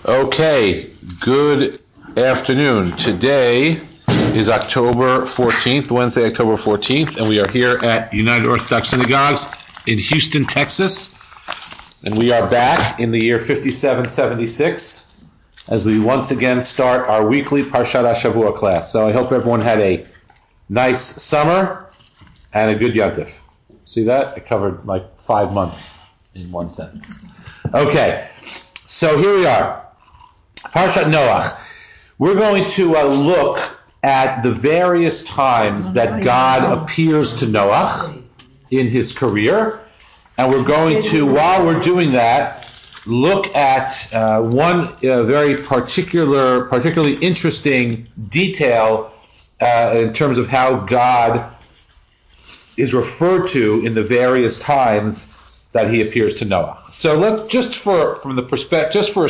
Okay, good afternoon. Today is October 14th, Wednesday, October 14th, and we are here at United Orthodox Synagogues in Houston, Texas. And we are back in the year 5776 as we once again start our weekly Parshat HaShavua class. So I hope everyone had a nice summer and a good Yontif. See that? I covered like 5 months in one sentence. Okay, so here we are. Parshat Noach. We're going to look at the various times that God appears to Noach in his career. And we're going to, while we're doing that, look at one very particularly interesting detail in terms of how God is referred to in the various times that he appears to Noah. So let's just for the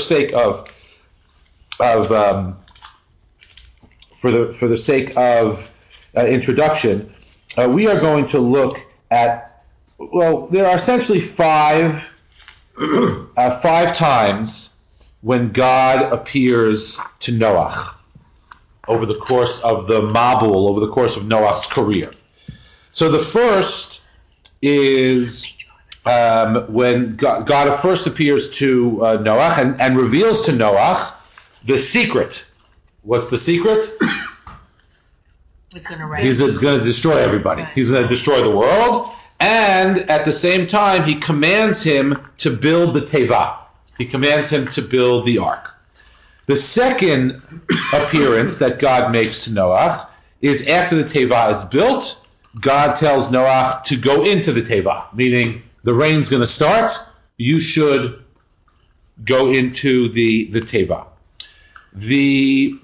sake of introduction, we are going to look at, well, there are essentially five times when God appears to Noach over the course of the Mabul, over the course of Noach's career. So the first is when God first appears to Noach and reveals to Noach the secret. What's the secret? It's going to rain. He's going to destroy everybody. He's going to destroy the world. And at the same time, he commands him to build the Teva. He commands him to build the ark. The second appearance that God makes to Noach is after the Teva is built. God tells Noach to go into the Teva, meaning the rain's going to start. You should go into the Teva. The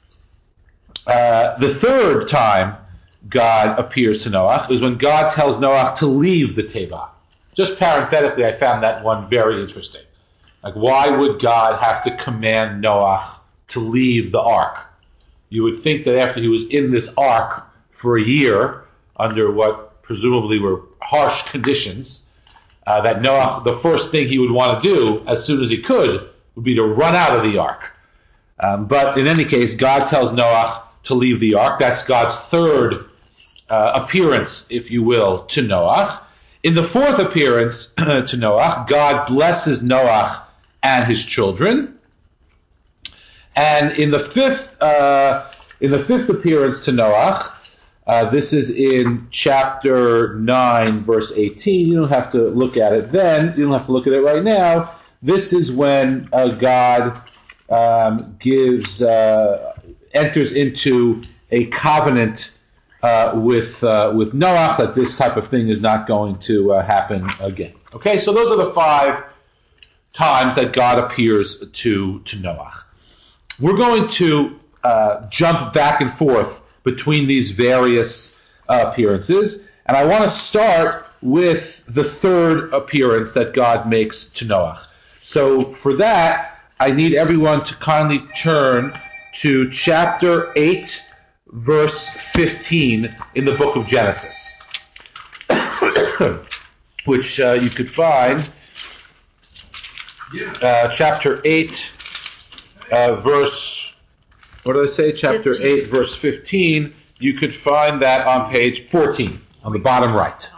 third time God appears to Noach is when God tells Noach to leave the Teva. Just parenthetically, I found that one very interesting. Like, why would God have to command Noach to leave the ark? You would think that after he was in this ark for a year, under what presumably were harsh conditions, that Noach, the first thing he would want to do as soon as he could would be to run out of the ark. But in any case, God tells Noach to leave the ark. That's God's third appearance, if you will, to Noach. In the fourth appearance to Noach, God blesses Noach and his children. And in the fifth appearance to Noach, this is in chapter 9, verse 18. You don't have to look at it then. You don't have to look at it right now. This is when God enters into a covenant with Noach that this type of thing is not going to happen again. Okay, so those are the 5 times that God appears to Noach. We're going to jump back and forth between these various appearances, and I want to start with the third appearance that God makes to Noach. So for that, I need everyone to kindly turn to chapter 8, verse 15 in the book of Genesis, which you could find, chapter 8, verse, what did I say? Chapter 8, verse 15. You could find that on page 14, on the bottom right.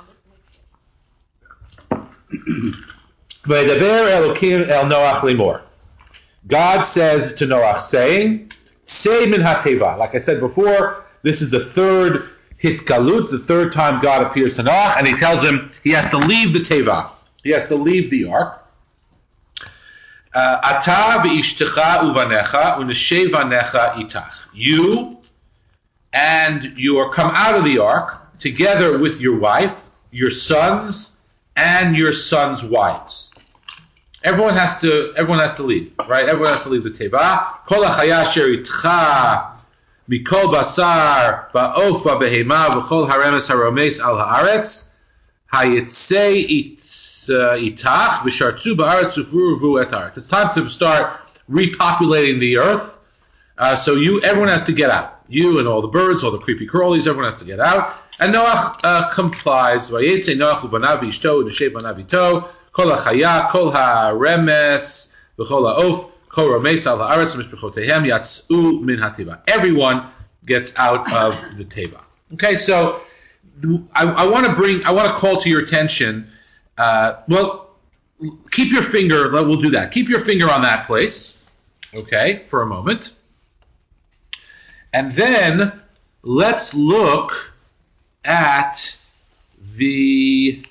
V'yedaber Elokim el Noach limor. God says to Noach, saying, Tzei min ha-teva. Like I said before, this is the third hitgalut, the third time God appears to Noach, and he tells him he has to leave the Teva. He has to leave the ark. Ata v'ishtecha uvanecha u'neshe vanecha itach. You and your come out of the ark together with your wife, your sons, and your sons' wives. Everyone has to leave, right? Everyone has to leave the Teva. Kol hachaya asher itcha mikol basar ba'of ba'behema v'chol haremes haromes al haaretz hayitzei itach v'shartzu ba'aretz ufuru et haaretz. It's time to start repopulating the earth. So everyone has to get out. You and all the birds, all the creepy crawlies, everyone has to get out. And Noach complies. Vayetze Noach uvanav v'ishto u'neshe banav ito. Kol hachaya, kol haremes, v'chol ha'of, Everyone gets out of the teva. Okay, so I want to call to your attention. Keep your finger. We'll do that. Keep your finger on that place. Okay, for a moment, and then let's look at the.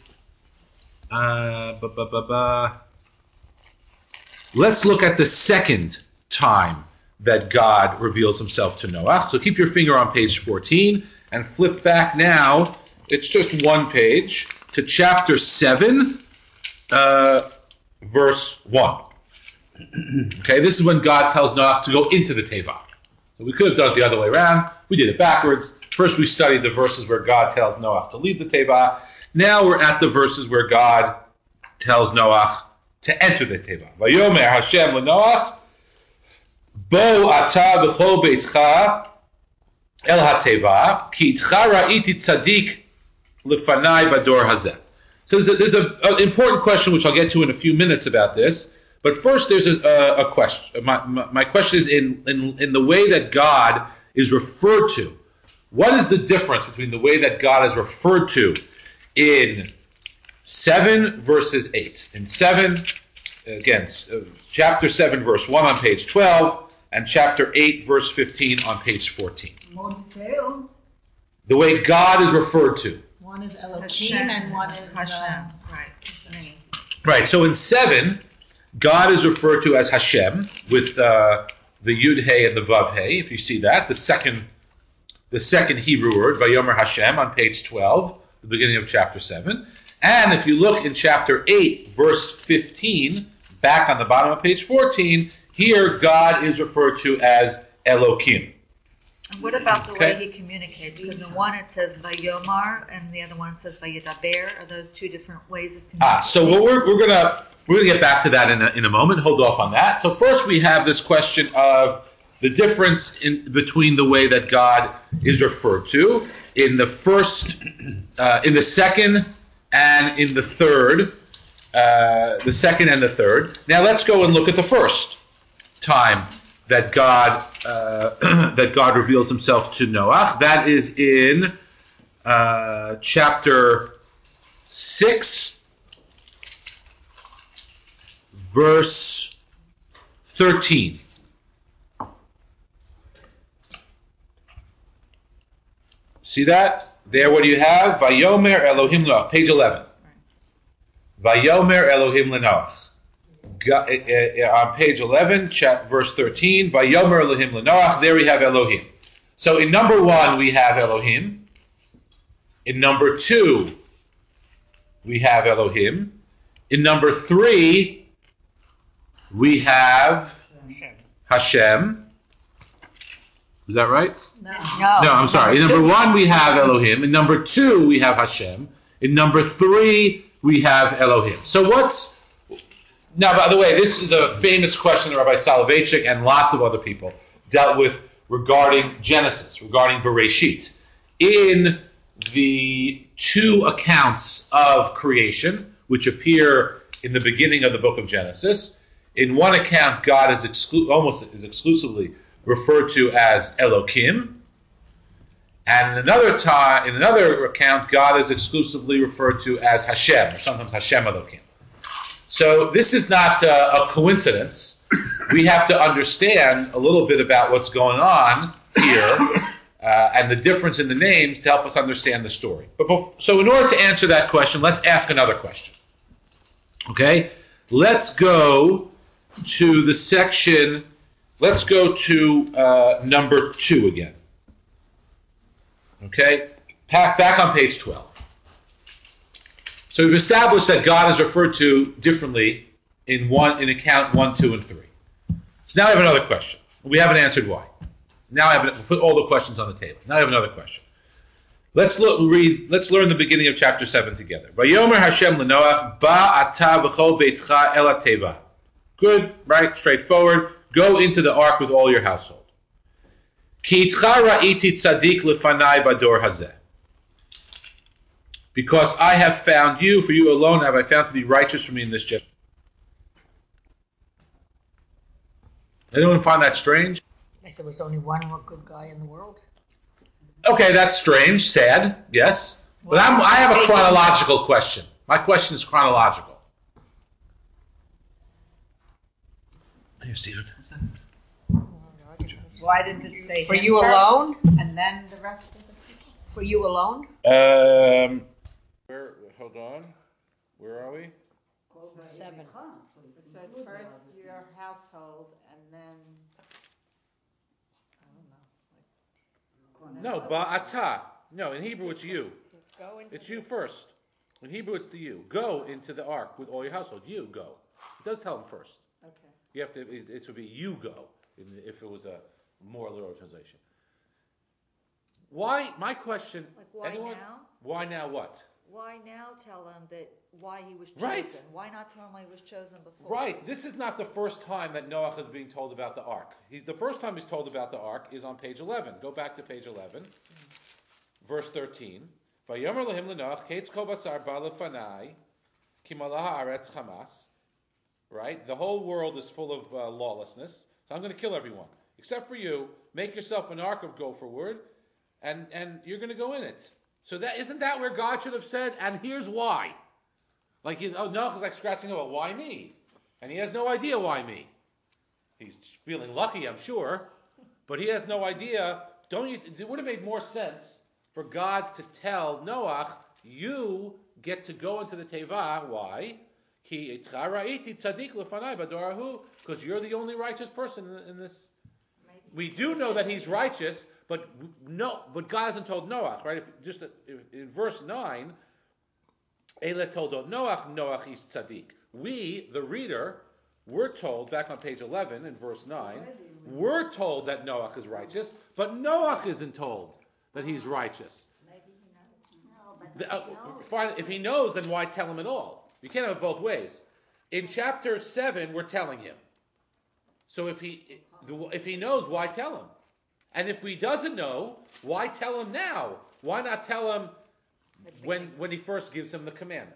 Let's look at the second time that God reveals himself to Noach. So keep your finger on page 14 and flip back now. It's just one page to chapter 7, verse 1. Okay, this is when God tells Noach to go into the Teva. So we could have done it the other way around. We did it backwards. First we studied the verses where God tells Noach to leave the Teva. Now we're at the verses where God tells Noach to enter the Teva. Vayomer Hashem leNoach, Bo ata b'chol beitcha el haTeva, ki itcha ra'iti tzadik lefanai bador hazeh. So there's an important question which I'll get to in a few minutes about this. But first, there's a question. My question is in the way that God is referred to. What is the difference between the way that God is referred to in 7 verses 8? In 7, again, chapter 7 verse 1 on page 12, and chapter 8 verse 15 on page 14. The way God is referred to. One is Elohim and one is Hashem. Right, so in 7, God is referred to as Hashem with the Yud Hey and the Vav Hey. If you see that, the second Hebrew word, Vayomer Hashem, on page 12, the beginning of chapter 7. And if you look in chapter 8, verse 15, back on the bottom of page 14, here God is referred to as Elohim. And what about the way he communicates? Because in one it says Vayomar, and the other one says Vayadaber. Are those two different ways of communicating? So what we're gonna get back to that in a moment. Hold off on that. So first we have this question of the difference between the way that God is referred to in the first, in the second, and in the third. The second and the third. Now let's go and look at the first time that God reveals himself to Noach. That is in chapter 6, verse 13. See that? There, what do you have? Vayomer Elohim Noach, page 11. Vayomer Elohim Noach. On page 11, verse 13, Vayomer Elohim Noach, there we have Elohim. So in number 1, we have Elohim. In number 2, we have Elohim. In number 3, we have Hashem. Is that right? No, I'm sorry. In number 1, we have Elohim. In number 2, we have Hashem. In number 3, we have Elohim. So now, by the way, this is a famous question that Rabbi Soloveitchik and lots of other people dealt with regarding Genesis, regarding Bereshit. In the 2 accounts of creation, which appear in the beginning of the book of Genesis, in one account, God is almost exclusively referred to as Elohim, and in another account, God is exclusively referred to as Hashem, or sometimes Hashem Elohim. So this is not a coincidence. We have to understand a little bit about what's going on here and the difference in the names to help us understand the story. So in order to answer that question, let's ask another question. Okay? Let's go to the section, let's go to number 2 again. Okay? Back on page 12. So we've established that God is referred to differently in account 1, 2, and 3. So now I have another question. We haven't answered why. Now we'll put all the questions on the table. Now I have another question. Let's learn the beginning of chapter 7 together. Vayomer Hashem leNoach, ba ata v'chol beitcha el haTeva. Good, right, straightforward. Go into the ark with all your household. Ki itcha ra'iti tzadik lefanai bador hazeh. Because I have found you, for you alone have I found to be righteous for me in this generation. Anyone find that strange? Like there was only one good guy in the world. Okay, that's strange, sad, yes. But I have a chronological question. My question is chronological. Here, Steven. Why didn't it say For you alone, and then the rest of the people? for you alone? Hold on. Where are we? 7. It said first your household and then I don't know. No, ba'ata. No, in Hebrew it's you. Go into It's you first. In Hebrew it's the you. Go into the ark with all your household. You go. It does tell him first. Okay. You have to. It would be you go if it was a more literal translation. Why? My question. Like why anyone? now? Why now? What? Why now tell him that why he was chosen? Right. Why not tell him why he was chosen before? Right. This is not the first time that Noach is being told about the ark. The first time he's told about the ark is on page 11. Go back to page 11, verse 13. Vayomer lahim l'Noach ketz kol basar ba lefanai ki malaha haaretz chamas. Right? The whole world is full of lawlessness, so I'm going to kill everyone except for you. Make yourself an ark of gopher wood, and you're going to go in it. So that isn't that where God should have said? And here's why. Like Noach is like scratching about why me, and he has no idea why me. He's feeling lucky, I'm sure, but he has no idea. Don't you? It would have made more sense for God to tell Noach, you get to go into the teva. Why? Because you're the only righteous person in this. We do know that he's righteous, but God hasn't told Noach, right? If in verse 9, Eile told Noach is tzaddik. We, the reader, we're told, back on page 11 in verse 9, we're told that Noach is righteous, but Noach isn't told that he's righteous. Fine, if he knows, then why tell him at all? You can't have it both ways. In chapter 7, we're telling him. So if he knows, why tell him? And if he doesn't know, why tell him now? Why not tell him when he first gives him the commandment?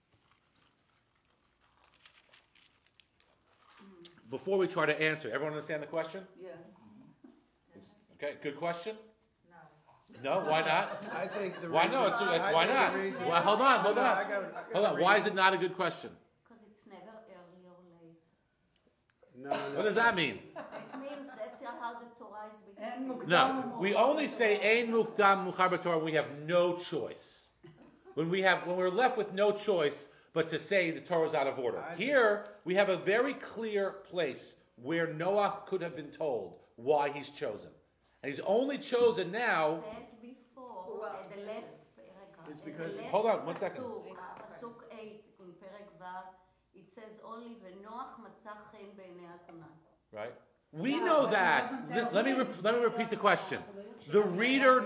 Before we try to answer, everyone understand the question? Yes. Okay, good question? No. No, why not? I think the Why reason, no? Why not? Well, hold on. Hold on. Why is it not a good question? Because it's never early or late. No. What does that mean? It means that's how the Torah is beginning. No, we only say ein mukdam muchar b'Torah when we have no choice. When we're left with no choice but to say the Torah is out of order. Here we have a very clear place where Noach could have been told why he's chosen, and he's only chosen now. It says before the last paragraph. It's because hold on 1 second. Pasuk 8 in Perek Vav, it says only v'Noach matzah chen b'nei Adonai. Right. We know that. Let me repeat the question. The reader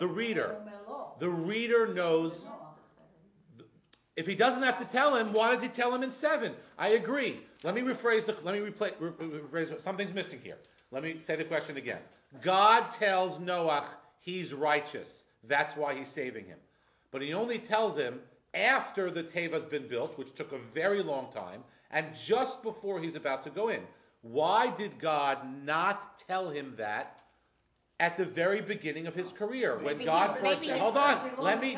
knows. If he doesn't have to tell him, why does he tell him in 7? I agree. Let me rephrase. Something's missing here. Let me say the question again. God tells Noach he's righteous. That's why he's saving him. But he only tells him after the teva's been built, which took a very long time, and just before he's about to go in. Why did God not tell him that at the very beginning of his career? When God first said, hold on, let me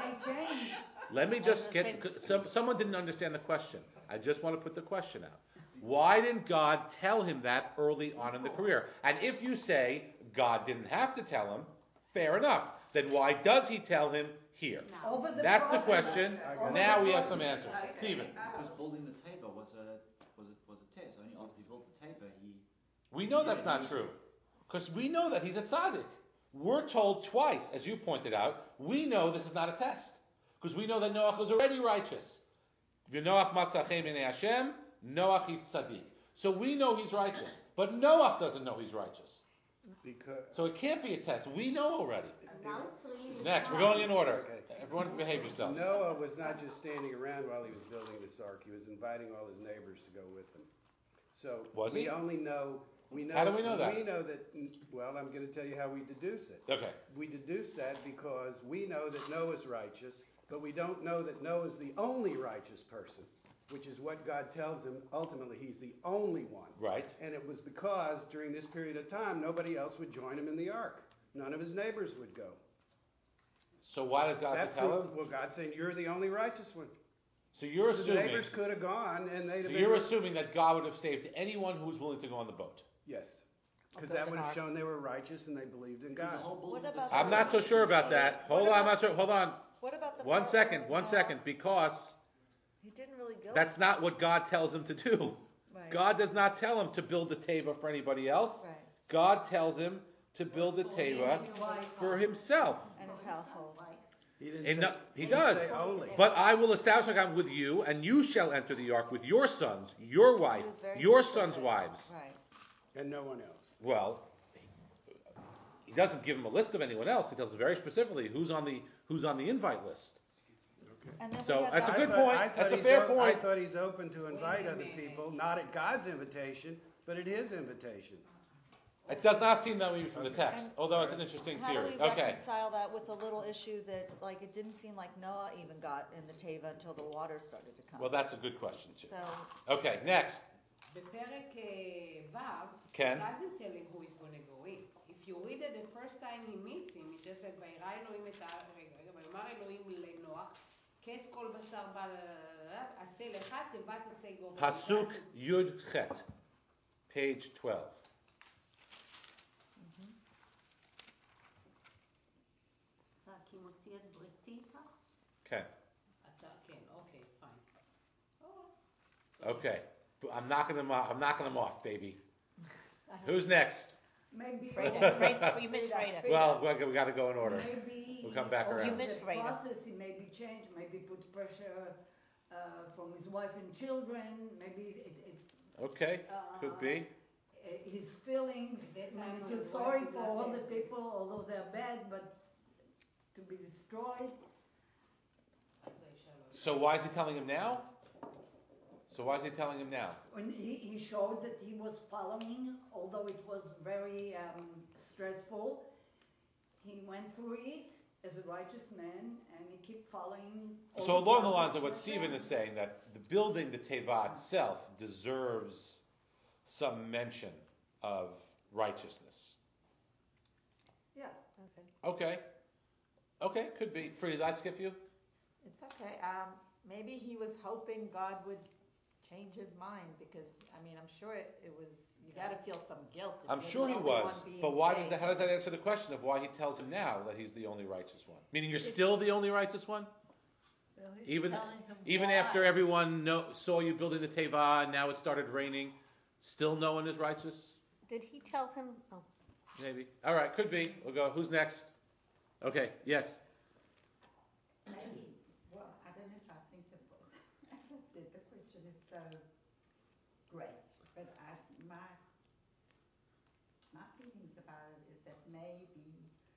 just get, someone didn't understand the question. I just want to put the question out. Why didn't God tell him that early on in the career? And if you say God didn't have to tell him, fair enough. Then why does he tell him here? That's the question. Now we have some answers. Stephen. Because building the table was a test. Only after he built the table, We know that's not true. Because we know that he's a tzaddik. We're told twice, as you pointed out, we know this is not a test. Because we know that Noach was already righteous. V'Noach matzah b'nei Hashem, Noach is tzaddik. So we know he's righteous. But Noach doesn't know he's righteous. So it can't be a test. We know already. Now it's really Next, we're going in order. Okay. Everyone behave yourselves. Noah was not just standing around while he was building this ark. He was inviting all his neighbors to go with him. So Was he? We know. How do we know that? We know that. Well, I'm going to tell you how we deduce it. Okay. We deduce that because we know that Noah's righteous, but we don't know that Noah's the only righteous person. which is what God tells him. Ultimately, he's the only one. Right. And it was because during this period of time, nobody else would join him in the ark. None of his neighbors would go. So why does God have to tell him? Well, God's saying, you're the only righteous one. So you're So assuming. the neighbors could have gone, and they'd have been. You're assuming that God would have saved anyone who was willing to go on the boat. Yes. Because that would have shown they were righteous and they believed in God. What about I'm not so sure about that. Hold on, I'm not sure. Hold on. What about the One part second, where one second, because he didn't really go? that's not what God tells him to do. Right. God does not tell him to build a teva for anybody else. Right. God tells him to build a teva for himself. And his household. He didn't And say, no, he didn't does. say only. But I will establish my covenant with you, and you shall enter the ark with your sons, your wife, was very your specific. sons' wives. Right. And no one else. Well, he doesn't give him a list of anyone else. He tells very specifically who's on the invite list. And then So we have that's a that- good point. That's a fair point. I thought he's open to invite other people, not at God's invitation, but at his invitation. It does not seem that way from the text, although it's an interesting How do theory. we Okay. reconcile that with the little issue that, like, it didn't seem like Noah even got in the teva until the water started to come? Well, that's a good question, too. So, Okay, next. בפרק ו', כן. it doesn't tell him who is going to go in. If you read it the first time he meets him, it just said, וירא אלוהים את רגע, ויאמר אלוהים לנוח, קץ כל בשר בא, עשה לך תיבת עצי גופן. Pasuk Yud Chet, page 12. תקים אותי את בריתי איתך. Okay. כן, אוקיי, fine. Okay. I'm knocking him off, baby. Who's next? Maybe You missed Freda. Well, we got to go in order. maybe We'll come back over around. You missed the Freda. process he maybe changed, maybe put pressure from his wife and children, maybe Okay, could be. his feelings. At that I mean, time he feels his sorry wife for did not all the have- people, although they're bad, but to be destroyed. אז האישה לא. So why is he telling him now? When he showed that he was following, although it was very stressful, he went through it as a righteous man, and he kept following. all So along the lines process of what for Stephen Hashem. is saying, that the building the Teva itself deserves some mention of righteousness. Yeah. okay. Okay, could be. Frida, did I skip you? It's okay. Maybe he was hoping God would change his mind because, I mean, I'm sure it was, you got to feel some guilt. if I'm you're sure the he only was, one being but why saved. how does that answer the question of why he tells him now that he's the only righteous one? Meaning you're still the only righteous one? Even after everyone saw you building the Teva and now it started raining, still no one is righteous? Did he tell him? Oh. Maybe. All right, could be. We'll go. Who's next? Okay, yes. Maybe. Well, I don't know if I think that, as I said, the question is so great, but my feelings about it is that maybe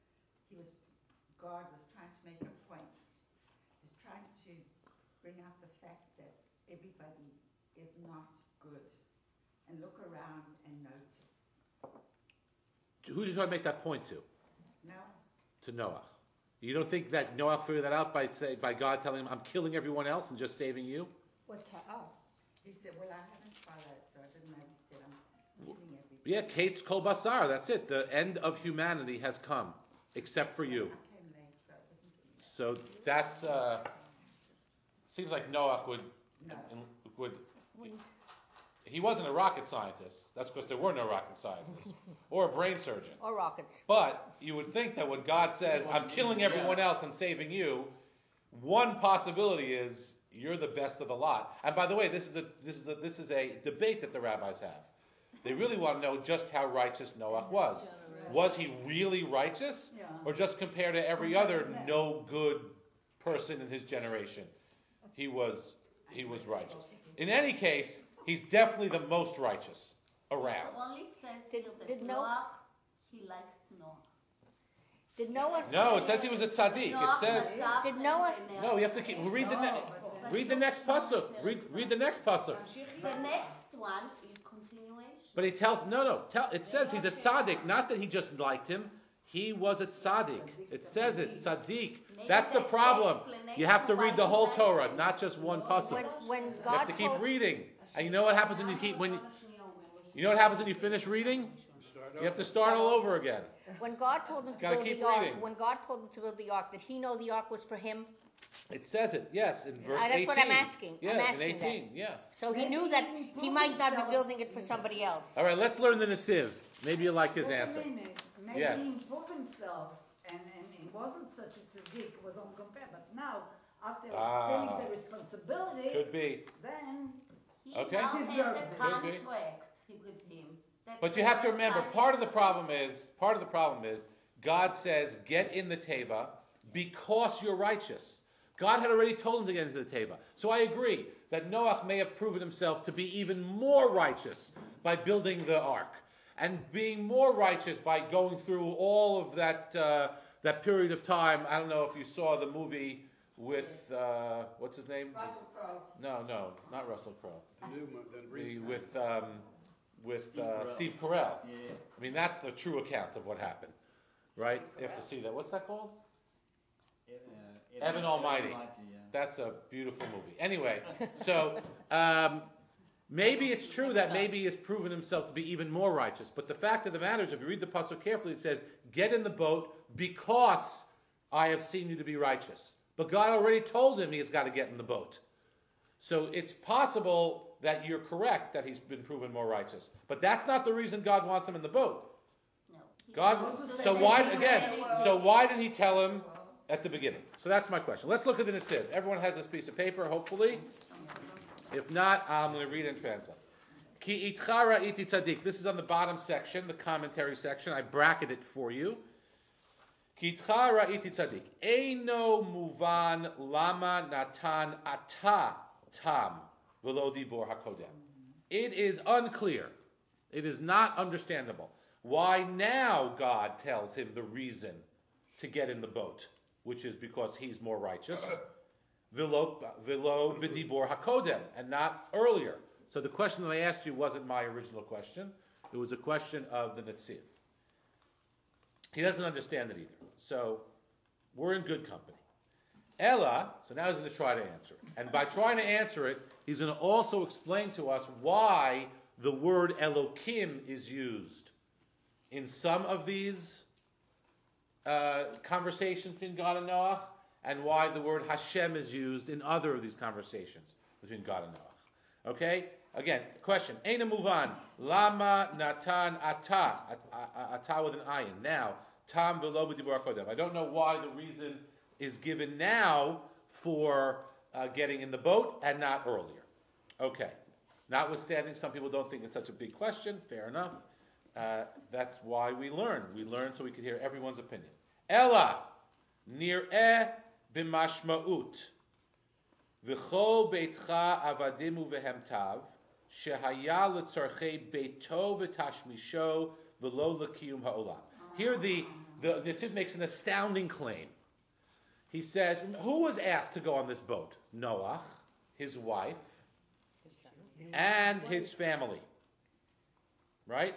God was trying to make a point. He was trying to bring out the fact that everybody is not good, and look around and notice. Who's he trying to make that point to? No. To Noah. You don't think that Noah figured that out by God telling him, I'm killing everyone else and just saving you? What to us? He said, well, I haven't followed, so I didn't know. He said, I'm killing everybody. Yeah, Kate's Kol Basar, that's it. The end of humanity has come, except for you. I came late, so I didn't see that. So that's, seems like Noah would, he wasn't a rocket scientist. That's because there were no rocket scientists. Or a brain surgeon. Or rockets. But you would think that when God says, I'm killing everyone else and saving you, one possibility is you're the best of the lot. And by the way, this is a debate that the rabbis have. They really want to know just how righteous Noah was. Was he really righteous? Yeah. Or just compared to every other no good person in his generation? He was righteous. In any case, he's definitely the most righteous around. It only says Did- here that did Noah, he liked Noah. Did Noah? No, it says he was a tzaddik. It says Did Noah- no. You have to keep read the next pasuk. Read the next pasuk. The next one is continuation. But he tells it says he's a tzaddik. Not that he just liked him. He was a tzaddik. It says it, tzaddik. Maybe That's the that's problem. explanation You have to why read the he whole liked Torah, him. not just one pasuk. When You God have to keep told, reading. And you know what happens when you know what happens when you finish reading? You have to start all over again. when God told him to Gotta build keep the ark, reading. when God told him to build the ark, did he know the ark was for him? It says it, yes, in verse 18. That's what I'm asking. Yeah, I'm asking in 18, yeah. So he knew that he might not be building it for somebody else. All right, let's learn the Netziv. Maybe you like his Wait a answer. minute. Maybe Yes. he improved himself and he wasn't such a tzaddik, it was uncompared. But now, after feeling the responsibility, Could be. then He Okay. now has Deserves a it. contract with him. That's But the you have to first remember, time part of it's the problem is, God says, get in the teva because you're righteous. God had already told him to get into the teva. So I agree that Noach may have proven himself to be even more righteous by building the ark. And being more righteous by going through all of that period of time. I don't know if you saw the movie with, what's his name? Russell Crowe. No, not Russell Crowe. With Steve Carell. Yeah. I mean, that's the true account of what happened, right? You have to see that. What's that called? Evan Almighty. Yeah. That's a beautiful movie. Anyway, so maybe it's true that maybe he's proven himself to be even more righteous. But the fact of the matter is, if you read the pasuk carefully, it says, "Get in the boat because I have seen you to be righteous." But God already told him he has got to get in the boat. So it's possible that you're correct that he's been proven more righteous. But that's not the reason God wants him in the boat. No. He God. wants to So say why that he again? has- So why did he tell him at the beginning? So that's my question. Let's look at the Netziv. Everyone has this piece of paper, hopefully. If not, I'm going to read and translate. Ki itcha ra'iti tzaddik. This is on the bottom section, the commentary section. I bracketed it for you. Ki itcha ra'iti tzaddik. Eino muvan lama natan ata tam v'lo dibor hakodem. It is unclear. It is not understandable why now God tells him the reason to get in the boat, which is because he's more righteous. V'lo b'dibor hakodem, and not earlier. So the question that I asked you wasn't my original question. It was a question of the Netziv. He doesn't understand it either. So we're in good company. Ella, so now he's going to try to answer it. And by trying to answer it, he's going to also explain to us why the word Elokim is used in some of these conversations between God and Noach, and why the word Hashem is used in other of these conversations between God and Noach. Okay? Again, question. Eina muvan. Lama natan ata. Ata with an ayin. Now, tam v'lo b'dibur kodem. I don't know why the reason is given now for getting in the boat and not earlier. Okay. Notwithstanding, some people don't think it's such a big question. Fair enough. That's why we learn. We learn so we can hear everyone's opinion. Ella nir'eh b'mashma'ut v'chol beitcha avadim uvehemtav shehaya l'tzarchei beito v'tashmisho v'lo l'kiyum ha'olam. Here the Netziv makes an astounding claim. He says, who was asked to go on this boat? Noach, his wife, and his family. Right?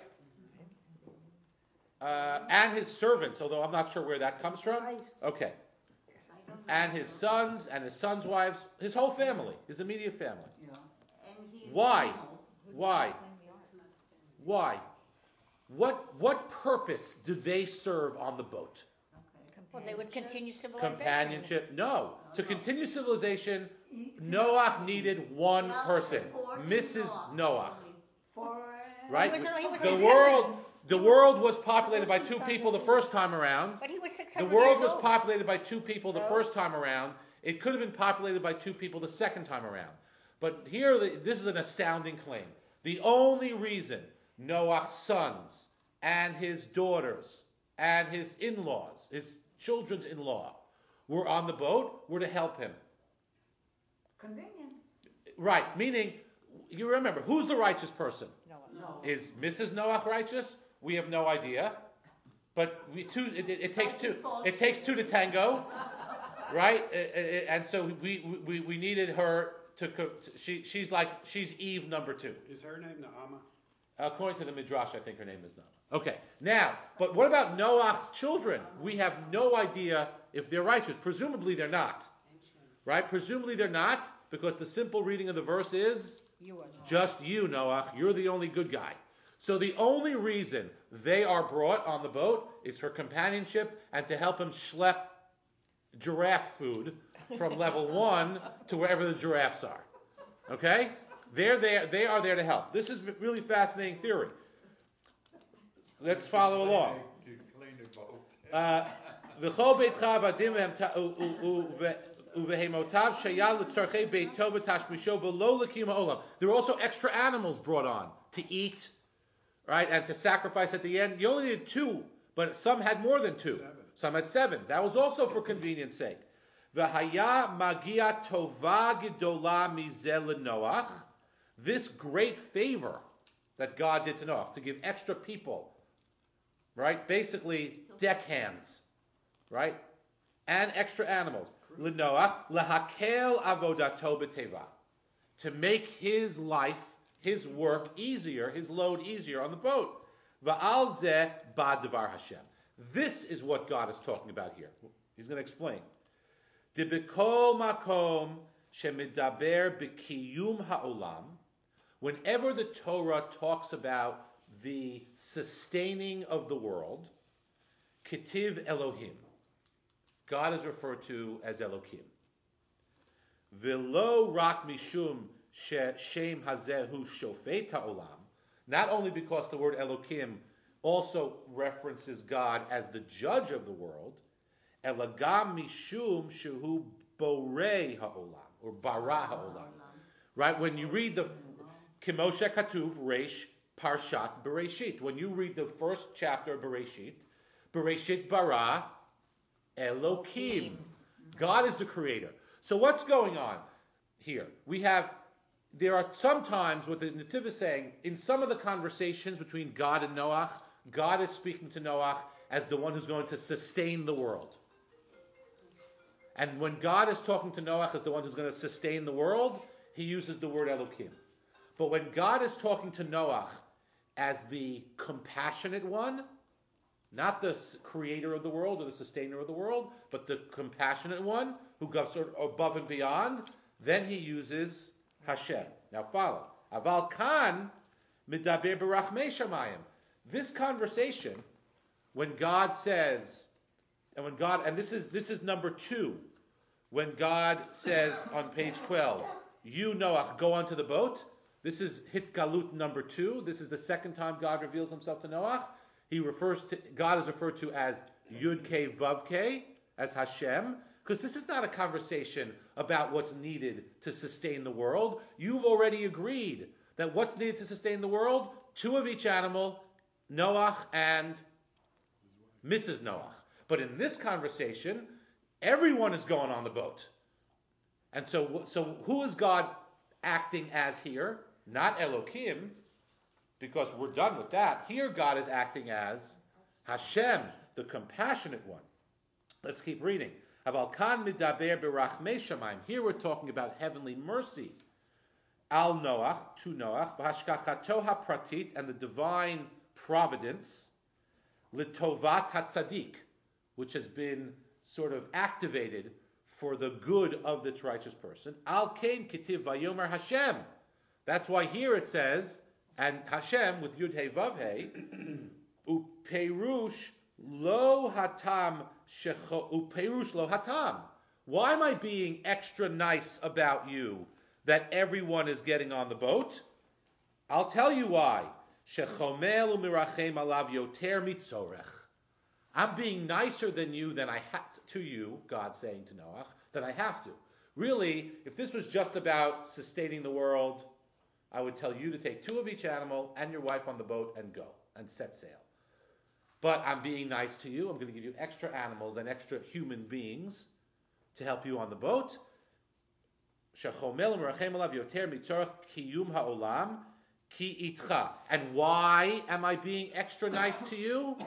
And his servants, although I'm not sure where that comes from. Okay. And his sons, and his sons' wives, his whole family, his immediate family. And his Why? animals. Why? Why? What purpose do they serve on the boat? Well, they would continue civilization. Companionship? No. To continue civilization, Noach needed one person, Mrs. Noach. Right? The world was populated by two people the first time around. But he was 600 The world years was old. populated by two people the first time around. It could have been populated by two people the second time around. But here, this is an astounding claim. The only reason Noach's sons and his daughters and his in-laws, his children's in-law, were on the boat were to help him. Convenient. Right, meaning, you remember, who's the righteous person? No. Is Mrs. Noach righteous? We have no idea. But it takes two to tango, right? And so we needed her to. She's Eve number 2. Is her name Naama? According to the Midrash, I think her name is Noah. Okay, now, but what about Noach's children? We have no idea if they're righteous. Presumably they're not. Right? Presumably they're not, because the simple reading of the verse is, just you, Noach. You're the only good guy. So the only reason they are brought on the boat is for companionship and to help him schlep giraffe food from level 1 to wherever the giraffes are. Okay? They're there. They are there to help. This is a really fascinating theory. Let's follow along. V'chol beitcha vadim uvehemotav shayal l'tzarchei beito v'tashmisho v'lo l'kiyum ha'olam. There were also extra animals brought on to eat, right, and to sacrifice at the end. You only needed 2, but some had more than 2. Some had 7. That was also for convenience sake. V'haya magia tova gedola mizel Noach. This great favor that God did to Noach, to give extra people, right? Basically, deckhands, right? And extra animals. L'Noach, lahakel avodato b'teva. To make his life, his work easier, his load easier on the boat. Va'al zeh ba devar Hashem. This is what God is talking about here. He's going to explain. Dibikol makom shemidaber b'kiyum ha'olam. Whenever the Torah talks about the sustaining of the world, Ketiv Elohim, God is referred to as Elohim. Velo rak mishum shem hazehu shofet ha'olam. Not only because the word Elohim also references God as the judge of the world, elagam mishum shehu borei ha'olam, or bara ha'olam. Right? When you read the Kimoshe Katuv Reish Parshat Bereshit. When you read the first chapter of Bereshit bara Elokim. God is the creator. So what's going on here? There are sometimes what the Netziv is saying, in some of the conversations between God and Noach, God is speaking to Noach as the one who's going to sustain the world. And when God is talking to Noach as the one who's going to sustain the world, he uses the word Elokim. But when God is talking to Noach as the compassionate one, not the creator of the world or the sustainer of the world, but the compassionate one who goes sort of above and beyond, then he uses Hashem. Now follow. Aval kan midaber berachmei shamayim. This conversation, when God says, and this is number 2, when God says on page 12, you Noach go onto the boat. This is Hitgalut number 2. This is the second time God reveals himself to Noach. God is referred to as Yud Kei Vav Kei, as Hashem, because this is not a conversation about what's needed to sustain the world. You've already agreed that what's needed to sustain the world, 2 of each animal, Noach and Mrs. Noach. But in this conversation, everyone is going on the boat. And so who is God acting as here? Not Elohim, because we're done with that. Here God is acting as Hashem, the compassionate one. Let's keep reading. Aval kan midaber berachmei shamayim. Here we're talking about heavenly mercy. Al Noach, to Noach, v'hashkachato hapratit, and the divine providence, litovat hatzadik, which has been sort of activated for the good of this righteous person. Al kain ketiv vayomer Hashem. That's why here it says, and Hashem with Yud Hey Vav Hey, uperush lo hatam uperush lo hatam. Why am I being extra nice about you that everyone is getting on the boat? I'll tell you why. Shechomel umirachem alav yoter mitzorech. I'm being nicer than you than I have to you, God saying to Noach, than I have to. Really, if this was just about sustaining the world, I would tell you to take 2 of each animal and your wife on the boat and go and set sail. But I'm being nice to you. I'm going to give you extra animals and extra human beings to help you on the boat. And why am I being extra nice to you?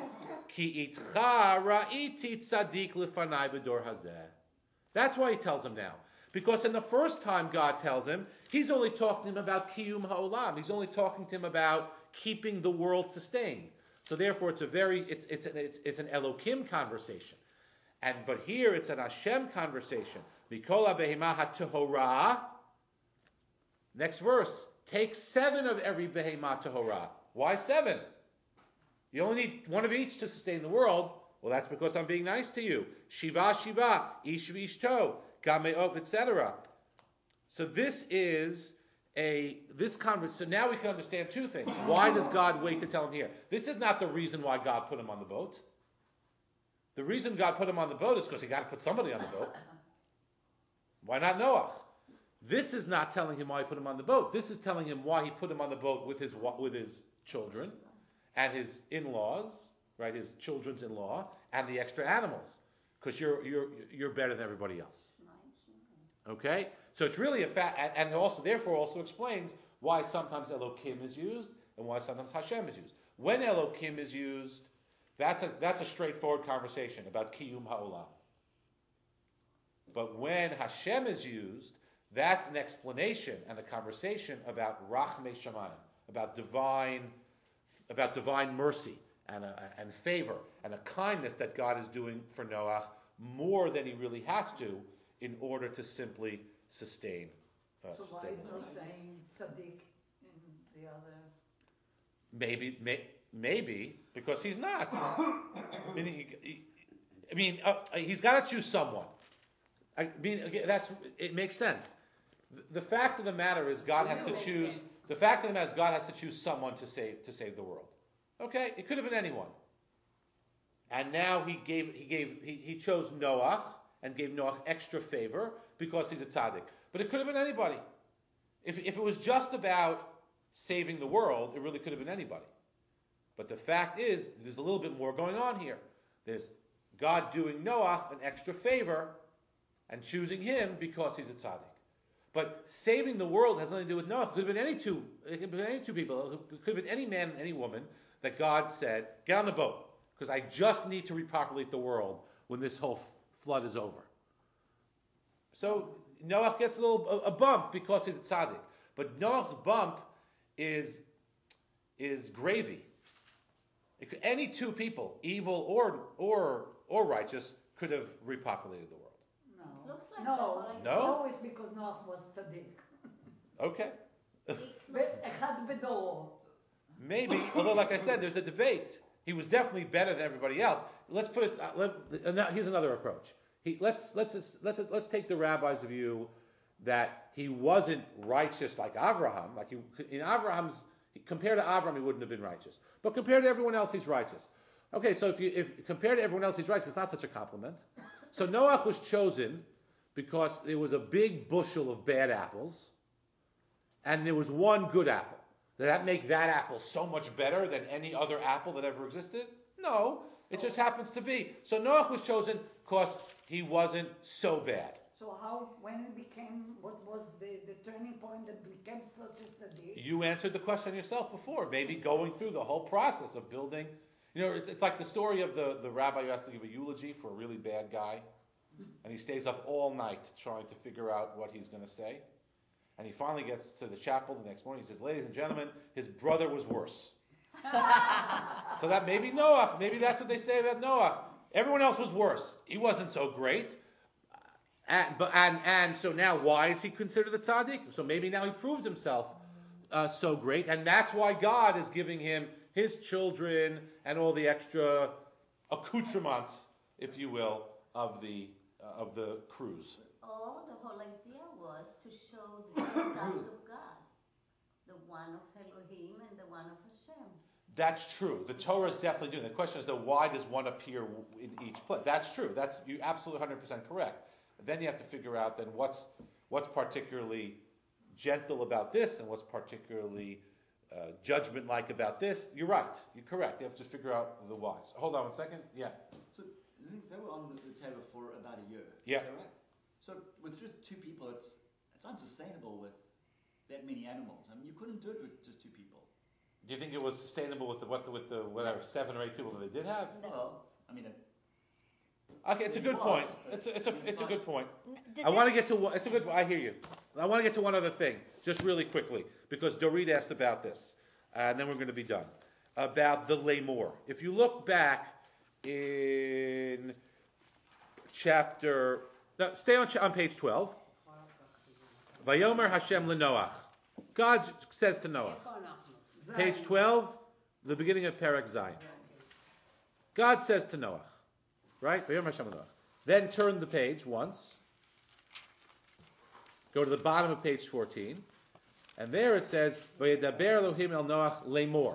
That's why he tells him now. Because in the first time God tells him, he's only talking to him about kiyum ha'olam. He's only talking to him about keeping the world sustained. So therefore, it's an Elokim conversation. But here it's an Hashem conversation. Mikola behema ha'tehorah. Next verse. Take 7 of every behema tehorah. Why 7? You only need 1 of each to sustain the world. Well, that's because I'm being nice to you. Shiva, ish v'ishto, game'ov, etc. So this is this conversation. So now we can understand 2 things. Why does God wait to tell him here? This is not the reason why God put him on the boat. The reason God put him on the boat is because he got to put somebody on the boat. Why not Noah? This is not telling him why he put him on the boat. This is telling him why he put him on the boat with his children and his in-laws, right? His children's in-law and the extra animals, because you're better than everybody else. Okay, so it's really a fact, and also therefore also explains why sometimes Elokim is used and why sometimes Hashem is used. When Elokim is used, that's a straightforward conversation about kiyum ha'olam. But when Hashem is used, that's an explanation and a conversation about rachmei shamayim, about divine mercy and favor and a kindness that God is doing for Noah more than he really has to in order to simply sustain. So why is not saying tzaddik in the other? Maybe because he's not. He's got to choose someone. It makes sense. The fact of the matter is God has to choose. The fact of the matter is God has to choose someone to save the world. Okay, it could have been anyone. And now he chose Noah and gave Noah extra favor because he's a tzaddik. But it could have been anybody. If it was just about saving the world, it really could have been anybody. But the fact is, there's a little bit more going on here. There's God doing Noah an extra favor and choosing him because he's a tzaddik. But saving the world has nothing to do with Noah. It could have been any two. It could have been any 2 people. It could have been any man, any woman that God said, "Get on the boat, because I just need to repopulate the world when this whole flood is over." So Noah gets a bump because he's a tzaddik. But Noah's bump is gravy. Any 2 people, evil or righteous, could have repopulated the world. It looks like No, that. always because Noah was tzaddik. Okay. Echad bedoro. Maybe, although like I said, there's a debate. He was definitely better than everybody else. Let's put it. Here's another approach. Let's take the rabbi's view that he wasn't righteous like Avraham. Like compared to Avraham, he wouldn't have been righteous. But compared to everyone else, he's righteous. Okay, so if compared to everyone else, he's righteous, it's not such a compliment. So Noah was chosen because there was a big bushel of bad apples, and there was 1 good apple. Does that make that apple so much better than any other apple that ever existed? No, it just happens to be. So Noah was chosen because he wasn't so bad. So when it became, what was the turning point that became such a tzaddik? You answered the question yourself before. Maybe going through the whole process of building. It's like the story of the rabbi who has to give a eulogy for a really bad guy. And he stays up all night trying to figure out what he's going to say. And he finally gets to the chapel the next morning. He says, "Ladies and gentlemen, his brother was worse." So that maybe Noah, maybe that's what they say about Noah. Everyone else was worse. He wasn't so great. And so now why is he considered a tzaddik? So maybe now he proved himself so great. And that's why God is giving him his children and all the extra accoutrements, if you will, of the cruise. Or the whole idea was to show the 2 sides of God, the one of Elohim and the one of Hashem. That's true. The Torah is definitely doing that. The question is, though, why does one appear in each place? That's true. You're absolutely 100% correct. Then you have to figure out then what's particularly gentle about this and what's particularly judgment-like about this. You're right. You're correct. You have to figure out the whys. Hold on 1 second. Yeah. So the things, they were on the table for about a year. Yeah. Is that right? So with just 2 people, it's unsustainable with that many animals. I mean, you couldn't do it with just 2 people. Do you think it was sustainable with the 7 or 8 people that they did have? Well, I mean, Okay, it's a good point. It's a good point. Does I want to this- get to it's a good. I hear you. I want to get to one other thing, just really quickly, because Dorit asked about this, and then we're going to be done. About the Lamor. If you look back in chapter, no, stay on page 12. Vayomer Hashem leNoach. God says to Noah. Page 12, the beginning of Perek Zayin. God says to Noah, right? Vayomer Hashem leNoach. Then turn the page once. Go to the bottom of page 14. And there it says, Vayedaber Elohim el Noach lemor.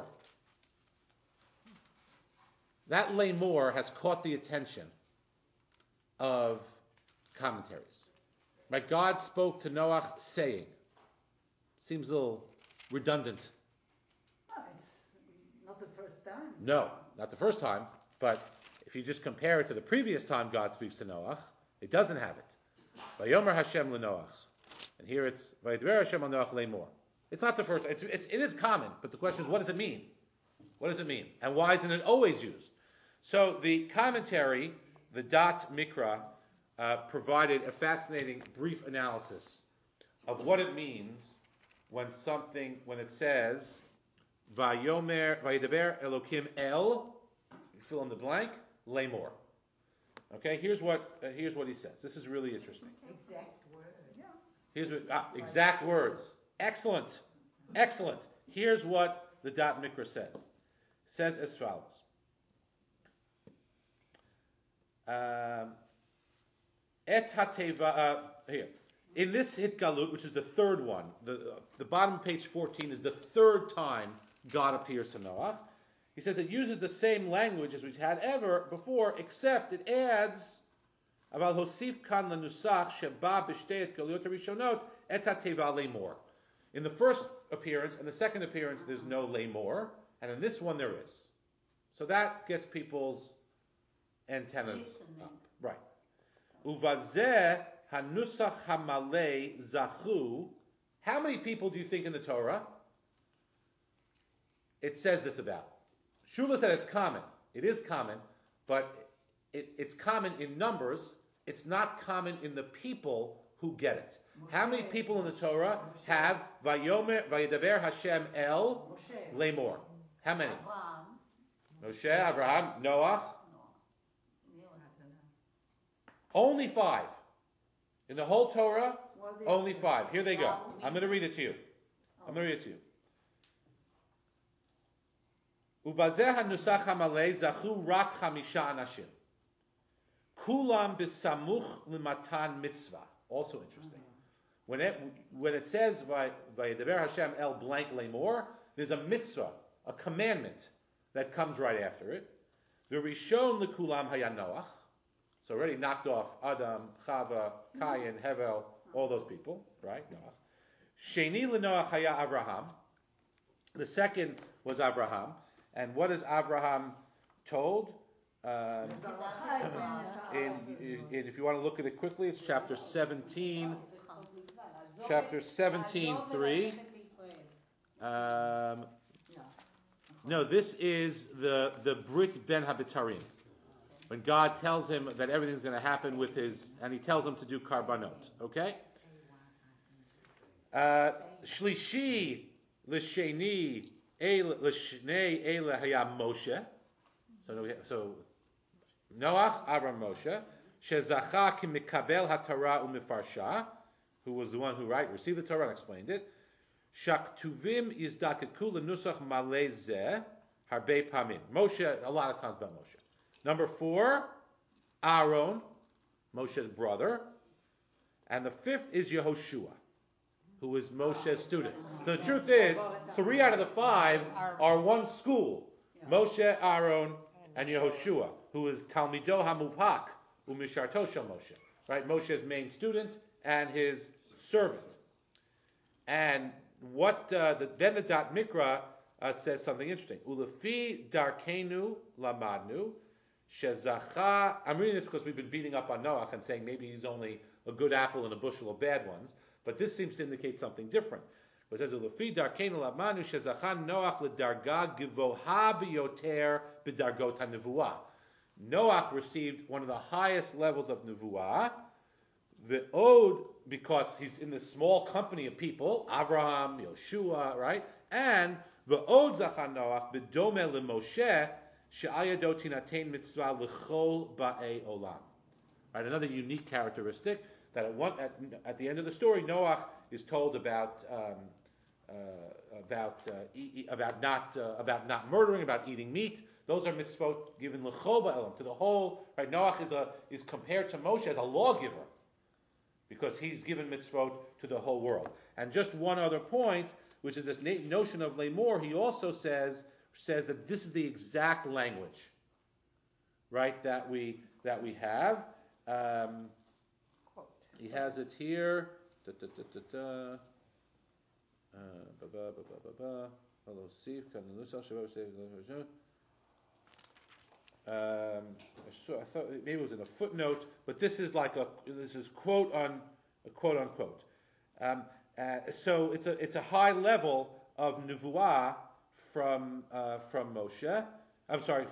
That lemor has caught the attention of commentaries. Right? God spoke to Noach saying. Seems a little redundant. No, it's not the first time. No, not the first time. But if you just compare it to the previous time God speaks to Noach, it doesn't have it. Vayomer Hashem leNoach. And here it's Vayidber Hashem al Noach lemor. It's not the first. It is common, but the question is, what does it mean? What does it mean? And why isn't it always used? So the commentary, the Dot Mikra, provided a fascinating brief analysis of what it means when it says, Vayomer, Vayidaber Elokim El, fill in the blank, lemor. Okay, here's what he says. This is really interesting. Exact word. Yeah. Here's what exact words. Excellent. Here's what the Dot Mikra says. It says as follows. Et hateva here. In this Hitgalut, which is the third one, the bottom of page 14 is the third time God appears to Noach. He says it uses the same language as we've had ever before, except it adds Aval hosif kan lenusach sheba b'shtei Hitgalut harishonot et hateva lemor. In the first appearance and the second appearance, there's no lemor, and in this one there is. So that gets people's antennas up. Right. Uvazeh hanusach hamalei zachu. How many people do you think in the Torah it says this about? Shula said it's common. It is common, but it's common in numbers. It's not common in the people who get it. How many people in the Torah have Vayomer Vayedaber Hashem El lemor? How many? Moshe, Avraham, Noach. Only 5. In the whole Torah, only 5. Here they go. I'm going to read it to you. Ubazeh hanusach hamalei zachu rak 5 anashim. Kulam b'samuch l'matan mitzvah. Also interesting. When it says Vayedaber Hashem El blank lemor, there's a mitzvah, a commandment that comes right after it. The Rishon l'kulam haya Noach. So already knocked off Adam, Chava, Cain, Hevel, all those people, right? Noach. Sheni l'Noach haya Avraham. The second was Abraham. And what is Abraham told? If you want to look at it quickly, it's chapter 17. Chapter 17:3. No, this is the Brit Ben Habitarim. When God tells him that everything's going to happen with and he tells him to do karbanot. Okay? Shlishi l'sheni l'shnei ele haya Moshe. So Noach, Avram, Moshe. Shezacha ki mikabel haTorah u'mifarsha, who was the one who received the Torah and explained it. Shaktuvim yizdakeku lenusach malei zeh harbe pamim. Moshe, a lot of times about Moshe. Number 4, Aaron, Moshe's brother. And the 5th is Yehoshua, who is Moshe's student. So the truth is, 3 out of the 5 are one school. Moshe, Aaron, and Yehoshua, who is Talmido HaMuvhak, u'misharto shel Moshe. Right? Moshe's main student and his servant. And what then the Dot Mikra says something interesting. Ulefi darkenu lamadnu shezacha. I'm reading this because we've been beating up on Noach and saying maybe he's only a good apple and a bushel of bad ones. But this seems to indicate something different. It says Ulefi darkenu lamadnu shezacha Noach ledarga givoha biyoter b'dargot hanevuah. Noach received one of the highest levels of Nevuah. The Od, because he's in this small company of people, Avraham, Yoshua, right? And the Od Zachar Noach b'domeh leMoshe she'ayado tinatein mitzvah l'chol ba'ei olam. Right, another unique characteristic that at the end of the story, Noach is told about not murdering, about eating meat. Those are mitzvot given l'chol ba'olam, to the whole. Right, Noach is compared to Moshe as a lawgiver, because he's given mitzvot to the whole world. And just one other point, which is this notion of lemor, he also says that this is the exact language, right, that we have. He has it here. I thought maybe it was in a footnote, but this is quote unquote. So it's a high level of nevuah from Moshe. I'm sorry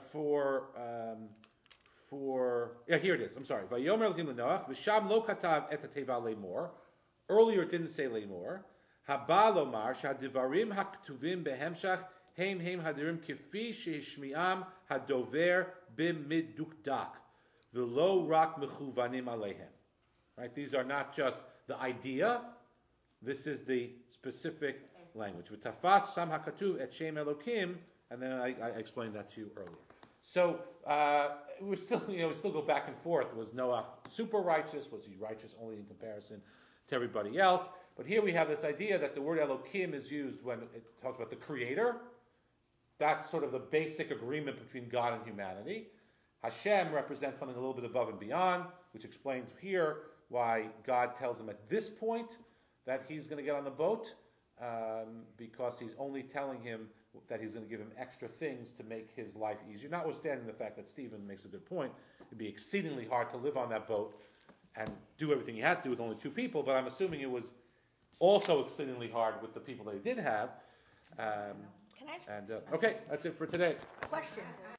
here it is. I'm sorry. Vayomer Elohim leNoach v'sham lo katav et hateva lemor. Earlier it didn't say lemor. Haba lomar shadivarim haktuvim behemshach heim hadirim kifi shehishmiam hadover b'midukdak v'lo rak mechuvanim aleihem. Right? These are not just the idea. This is the specific language. V'tafas sam hakatuv et shem Elokim, and then I explained that to you earlier. So we still go back and forth. Was Noah super righteous? Was he righteous only in comparison to everybody else? But here we have this idea that the word Elokim is used when it talks about the Creator. That's sort of the basic agreement between God and humanity. Hashem represents something a little bit above and beyond, which explains here why God tells him at this point that he's going to get on the boat, because he's only telling him that he's going to give him extra things to make his life easier, notwithstanding the fact that Stephen makes a good point. It'd be exceedingly hard to live on that boat and do everything he had to do with only 2 people, but I'm assuming it was also exceedingly hard with the people that he did have. Can I ask Okay, that's it for today. question?